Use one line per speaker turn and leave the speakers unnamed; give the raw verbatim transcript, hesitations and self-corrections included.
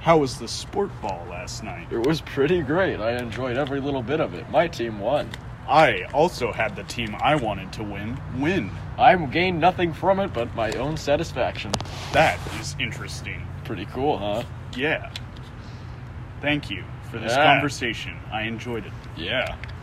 How was the sport ball last night?
It was pretty great. I enjoyed every little bit of it. My team won.
I also had the team I wanted to win win.
I gained nothing from it but my own satisfaction.
That is interesting.
Pretty cool, huh?
Yeah. Thank you for this
Yeah.
conversation. I enjoyed it.
Yeah.